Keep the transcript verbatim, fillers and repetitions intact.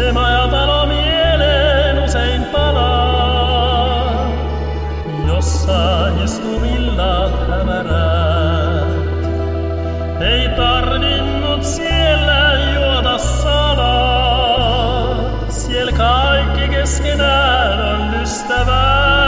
Se majatalo mieleen usein palaa, jossa istuu illat hämärät. Ei tarvinnut siellä juoda salaa, siellä kaikki keskenään on ystävää.